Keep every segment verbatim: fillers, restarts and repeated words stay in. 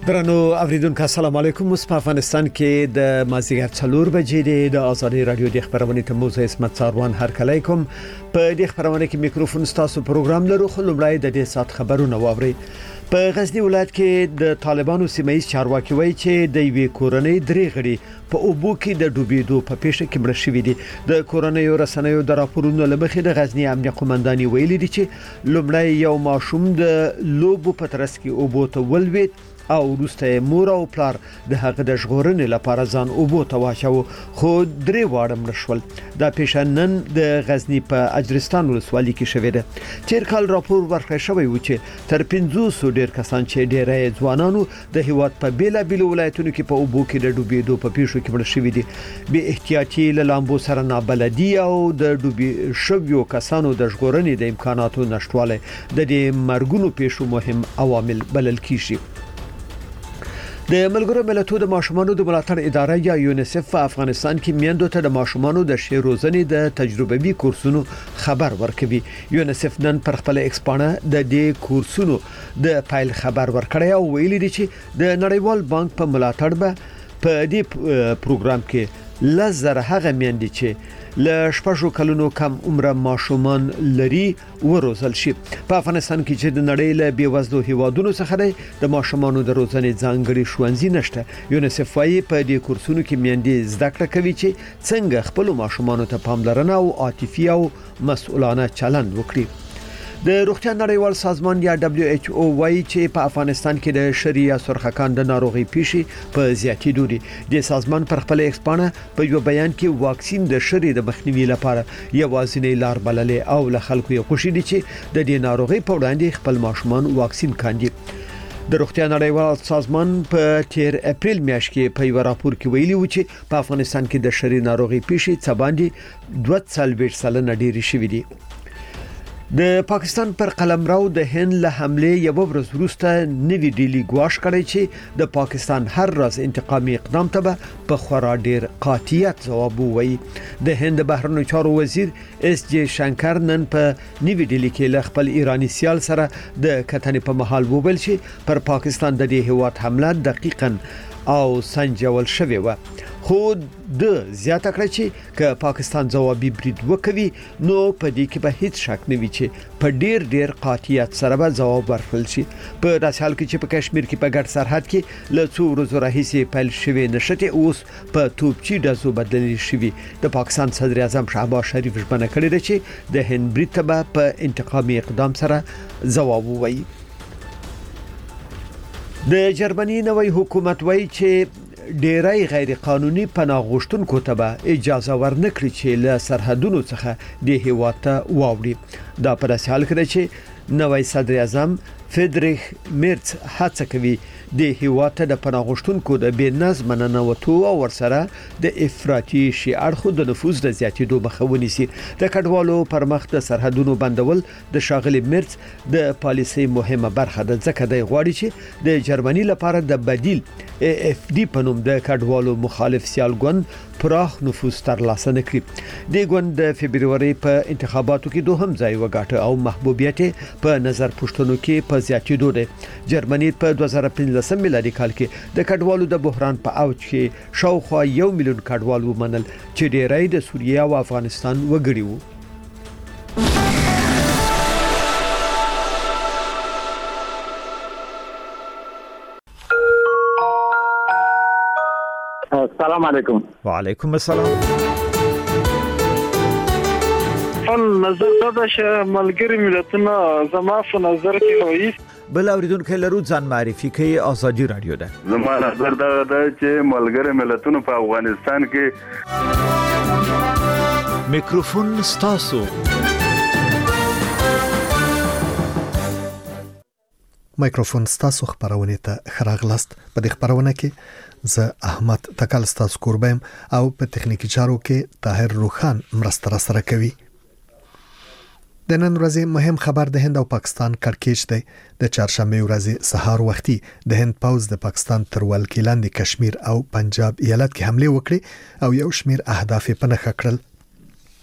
درنو اوریدونکو السلام علیکم. اوس په افغانستان کې د مازیګر څلور بجې د آزادي رادیو د خبرونې ته موزه اسمت ساروان هر کله کوم په دې خبرونه کې میکروفون ستاسو پروګرام لرو. خو لومړی د دې سات خبرونه واوري. په غزنی ولایت کې د طالبانو سیمایي چارواکي وایي چې د وی کورنۍ درې غړي په اوبو کې د ډوبېدو په پیښه کې مړ شوي دي. د کورنۍ رسنیو د راپورونو لمخې د غزنی امنیه قومنداني ویلي دي چې لومړی یو ماشوم د لوبو په ترڅ کې اوبو ته ولوېد او وروسته مور او پلار د هغه د ژغورنې لپاره ځان اوبو ته واچو، خو درې واړه مړ شول. دا پیښه نن د غزنی په اجرستان ولسوالۍ کې شوې ده. تیر کال راپور ورکړی شوی و چې تر پنځوس ډیر کسان چې ډیری ځوانانو د هیواد په بیلابیلو ولایتونو کې په اوبو کې د ډوبېدو په پیښو کې مړ شوي دي. بې احتیاطي له لامبو سره نابلدي او د ډوبې شویو کسانو د ژغورنې د امکاناتو نشټوالی د دې مرګونو پیښو مهم عوامل بلل کیږي. د ملګرو ملتونو د ماشومانو د ملاتړ اداره یا یونیسف په افغانستان کې میندو ته د ماشومانو د شعر روزنې د تجربوي کورسونو خبر ورکوي. یونیسف نن پر خپل ایکسپانه د دې کورسونو د فایل خبر ورکړی او ویلي دي چې د نړیوال بانک په ملاتړ به په دې پروګرام کې لزر هغه میندې چې له شپږو کلونو کم عمره ماشومان لري وروزل شي. په افغانستان کې چې د نړۍ له بیوزلو هیوادونو څخه د ماشومانو د روزنې ځانګړي ښوونځي نشته. یونیسف وايي په دې کورسونو کې میندې زده کړه کوي چې څنګه خپل ماشومانو ته پاملرنه او عاطفي او مسؤلانه چلند وکړي. د روغتیا نړیوال سازمان یا دبليو ایچ او وايي چې په افغانستان کې د شریعه سرخکان د ناروغي پیښې په زیاتېدو دي. د سازمان پر خپل ایکسپانه په یو بیان کې واکسین د شریعه د مخنیوي لپاره یوازینی لار بللې او له خلکو یې خوشی دي چې د دې ناروغي په وړاندې خپل ماشومان واکسین کاندي. د روغتیا نړیوال سازمان په تیر اپریل میاشت کې په یو راپور کې ویلي و چې په افغانستان کې د شریعه ناروغي پیښې څه باندې دوه سلویښت سلنه ډېرې شوې دي. د پاکستان پر قلمرو د هند له حمله یو ورځ وروسته نوی ډیلی ګواښ کړی چې د پاکستان هر راز انتقامي اقدام ته په خورا ډیر قاطعیت جواب ووایي. د هند بهرنیو چارو وزیر اس جی شنکر نن په نوی ډیلی کې له خپل ایرانی سیال سره د کتنې په محل وویل چې پر پاکستان د دې هیواد حمله دقیقاً او سنجول شوی و، خو د زیاته کړ چې که پاکستان ځوابي برید وکوي نو په دې کې به هیڅ شک نه وي چې په ډیر ډیر قاطعیت سره به جواب ورکړل شي. په داسې حال کې چې په کشمیر کې په ګډ سرحد کې له څو ورځې راهیسې پیل شوی نشته اوس په توپچي ډزو بدلل شوی. د پاکستان صدر اعظم شهباز شریف ژمنه کړې ده چې د هند برید ته په انتقامي اقدام سره جواب ووایي. د جرمني نوی حکومت وایي چې ډیری غیر قانوني پناه غوښتونکو ته به اجازه ورنکړي چې له سرحدونو څخه د هیواد ته واوړي. دا په داسې حال کې چې نوی صدر اعظم فریدریخ میرز هڅه کوي د هیواد ته د پناه غوښتونکو د بې نظم ننوتو او ورسره د افراطي شي اړخو د نفوذ د زیاتېدو مخه ونیسي. د کډوالو پر مخ د سرحدونو بندول د شاغلي میرز د پالیسي مهمه برخه ده، ځکه د غواړي چې د جرمني لپاره د بدیل ای اف ډي په نوم د کډوالو مخالف سیال ګوند پراخ نفوذ ترلاسه نکړي. د ګوند د فبرवरी په انتخاباتو کې دوهم ځای وګاټه او محبوبیت په نظر پښتنو کې په زیاتېدو ده. جرمني په دوه زره پنځلس میلادي کال کې د کډوالو د بحران په اوج کې شاوخوا یو میلیون کډوال ومنل چې ډیری د سوریه او افغانستان وګړي وو. السلام علیکم. وعلیکم السلام. فن نظر دا چې ملګری ملتونه زما په نظر کې وایي بل اوریدونکو لرو ځان معرفي کوي. آزادي رادیو ده. زما نظر دا ده چې ملګری ملتونه په افغانستان کې میکروفون ستاسو. میکروفون ستاسو خبرونه ته خراغلاست. په دې خبرونه کې زه احمد تکل ستاسو قربم او په تخنیکی چارو کې طاهر روخان مرسته سره کوي. د نن ورځې مهم خبر د هند او پاکستان کړکېچ دی. د چهارشنبه ورځې سهار وختي د هند پوز د پاکستان تر ولکې لاندې کشمیر او پنجاب ایالت کې حمله وکړي او یو شمیر اهداف یې په نښه کړل.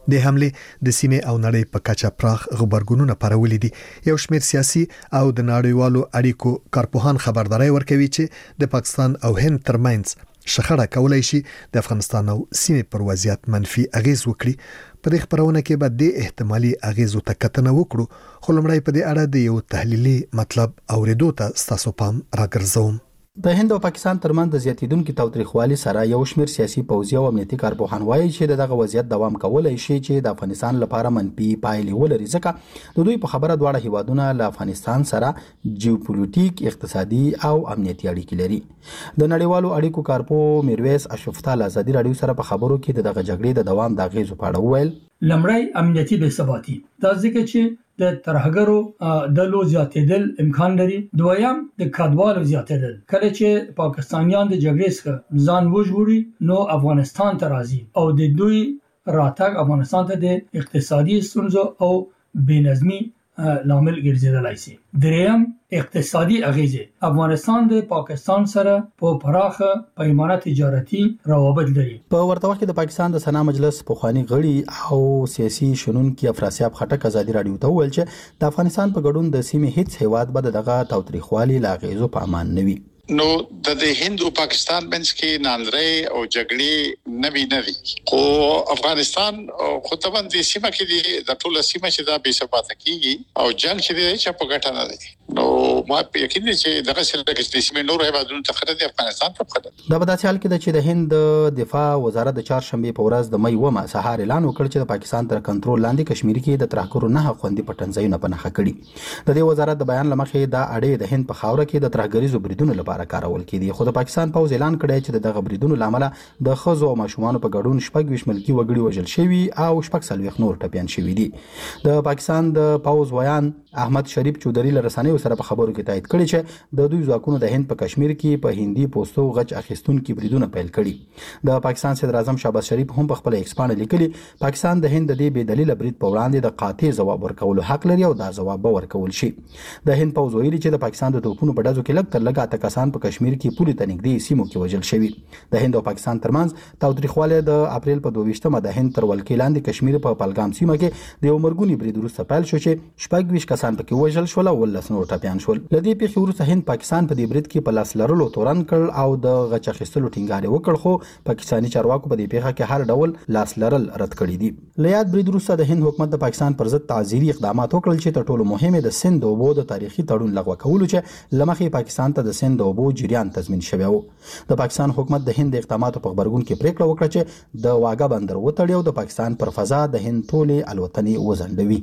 د حمله د سیمه او نړۍ په کچه پراخ غبرګونونه پرولې دي. یو شمېر سیاسي او د نړیوالو اړیکو کارپوهان خبرداري ورکوي چې د پاکستان او هند ترمنځ شخړه کولای شي د افغانستان او سیمه پر وضعیت منفي اغیز وکړي. په دې خبرونه کې به د احتمالي اغیزو ته کتنه وکړو، خو لمړی په دې اړه د یو تحلیلي مطلب اوریدو ته ستاسو پام راګرځوم. د هند او پاکستان ترمنځ د زیاتیدونکو تاوتریخوالي سره یو شمېر سیاسي پوځي او امنیتي کارپوهان وایي چې دغه وضعیت دوام کولای شي چې د افغانستان لپاره منفي پایلې ولري، ځکه د دوی په خبره دواړه هیوادونه له افغانستان سره جیوپولیټیک، اقتصادي او امنیتي اړیکې لري. د نړیوالو اړیکو کارپو میرویس اشرفتال ازادي رادیو سره په خبرو کې دغه جګړې د دوام د اغیزو په اړه وویل. لمړی امنیتي بې ثباتي، دا ځکه چې د ترهګرو د لو زیاتېدل امکان لري. دویم د کډوالو زیاتېدل، کله چې پاکستانیان د جګړې څخه ځان وژغوري نو افغانستان ته راځي او د دوی راتګ افغانستان ته د اقتصادي ستونزو او بېنظمي لامل ګرځیدلای شي. دریم اقتصادي اغیزې، افغانستان د پاکستان سره په پراخه پیمانه تجارتي روابط لري. په ورته وخت کې د پاکستان د سنا مجلس پخوانی غړي او سیاسي شنونکي افراسیاب خټک ازادي رادیو ته ویل چې د افغانستان په ګډون د سیمې هیڅ هیواد به دغه تاوتریخوالي لا غیزو په امان نه وي. نو د هند او پاکستان منځ کې ناندرې او جګړې نوي نوي خو افغانستان خو طبعا د سیمه کې د ټوله سیمه چې دا بې ثباته کیږي او جنگ چې دی چې په ګټه نه دی. نو ما یقین دي چې دغه سره د سیمې نور هیوادونو ته خطر دی، افغانستان ته خطر. دا په داسې حال کې چې د هند دفاع وزارت د چهارشنبه په ورځ د مې ومه سهار اعلان وکړ چې د پاکستان تر کنټرول لاندې کشمیر کې د ترهګرو نه خوندي پټنځایونه پنهخه کړي. د دې وزارت د بیان لمخې دا اړې د هند په خاوره کې د ترهګریزو بریدونو لپاره کارول کېدي، خو د پاکستان پوز اعلان کړی چې دغه بریدونو لامل د خزو او ماشومان په ګډون شپږ ویشت ملکی وګړي وژل شوي او شپږ سلويخ نور ټپيان شوي دي. د پاکستان د پوز ویان احمد شریف چودري له رسنیو سره په خبرو کې تایید کړی چې د دوی ځواکونو د هند په کشمیر کې په هندي پوسټو غچ اخیستونکو بریدونه پیل کړي. د پاکستان صدر اعظم شهباز شریف هم په خپل ایکس باندې لیکلي پاکستان د هند د دې بې دلیل برید په وړاندې د قاطع ځواب ورکولو حق لري او دا ځواب به ورکول شي. د هند پوز ویلي چې د پاکستان د توپونو په ډزو کې لږ تر لږه اته کسان په کشمیر کې پوری ته نږدې سیمو کې وژل شوي. د هند او پاکستان ترمنځ تاوتریخوالی د اپریل په دوه ویشتمه د هند تر ولکې لاندې کشمیر په پلګام سیمه کې د یو مرګونی برید وروسته پیل شو چې شپږ ویشت کسان پکې وژل شول او ولس نور ټپيان شول. لدې پیښې وروسته هند پاکستان په دې برید کې په لاس لرلو تورن کړ او د غچ اخیستلو ټینګار وکړ، خو پاکستاني چارواکو په دې پیښه کې هر ډول لاس لرل رد کړی دي. لیاد برید وروسته د هند حکومت د پاکستان پر ضد تعزیري اقدامات وکړل چې تر ټولو مهمه د سند اوبو د تاریخي تړون لغوه کولو چې لمخې پاکستان ته د سند اوبو جریان تضمین شوی و. د پاکستان حکومت د هند اقداماتو په خبرګون کې پریکړه وکړه چې د واګا بندر وتړي او د پاکستان پر فضا د هند ټولې الوتنې وزندوي.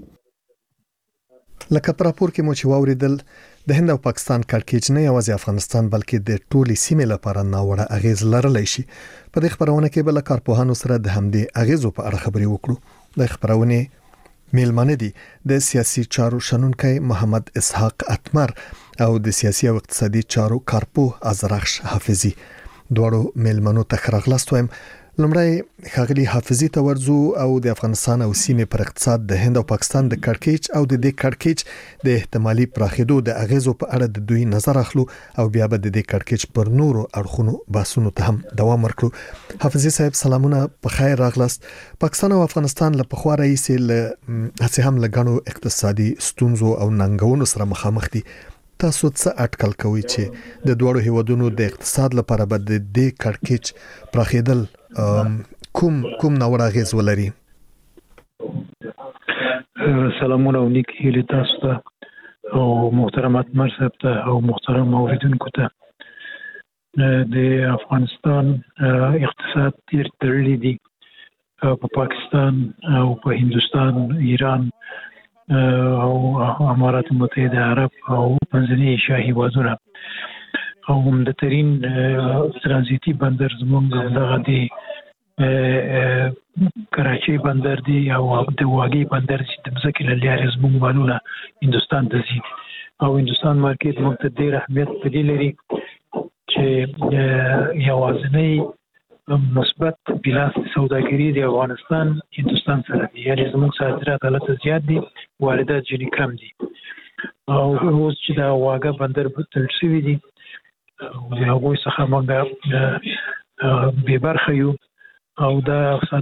لکه پر راپور کې مو چې واوریدل د هند او پاکستان کړکېچ نه یوازې افغانستان بلکې د ټولې سیمې لپاره ناوړه اغیز لرلی شي. په دې خبرونه کې بل کارپوهانو سره د همدې اغیزو په اړه خبرې وکړو. د خبرونه میلمانه دي د سیاسي چارو شنونکي محمد اسحاق اتمر او د سیاسي او اقتصادي چارو کارپوه ازرخش حافظي. دواړو میلمنو ته خراغلاست وایم. لمړی خاغلی حافظي ته ورزو او د افغانستان او سیمې پر اقتصاد د هند او پاکستان د کړکېچ او د دې کړکېچ د احتمالي پراخېدو د اغیزو په اړه د دوی نظر اخلو او بیا به د دې کړکېچ پر نورو اړخونو بحثونو ته هم دوام ورکړو. حافظي صاحب سلامونه، په خیر راغلاست. پاکستان او افغانستان له پخوا راهیسې له هڅې هم له ګڼو اقتصادي ستونزو او ننګونو سره مخامخ دي. تاسو څه اټکل کوئ چې د دوړو هیوادونو د اقتصاد لپاره به د دې کړکېچ پراخېدل کوم کوم نوړه غیز ولري؟ سلامونه او نیک هیله تاسو ته او محترم اتمر صاحب ته او محترم اوریدونکو ته. د افغانستان اقتصاد ډیر تړلی دی په پاکستان او په هندوستان، ایران او امارات متحده عرب او منځنۍ ایشیا هیوادونه او عمدترین ترانزیتي بندر زمونږ دغه دی کراچۍ بندر دی او د واګي بندر چې د ځمکې له لارې زمونږ مالونه هندوستان ته ځي او هندوستان مارکیټ موږ ته ډېر اهمیت په دې لري چې یوازینی مثبت بیلانس سوداګري د افغانستان هندوستان سره دی، یعنې زمونږ صادرات هلته زیات دي، واردات ځینې کم دي. او اوس چې دا واګه بندر تړل شوي دي د هغوی څخه موږ بې برخه یو او دا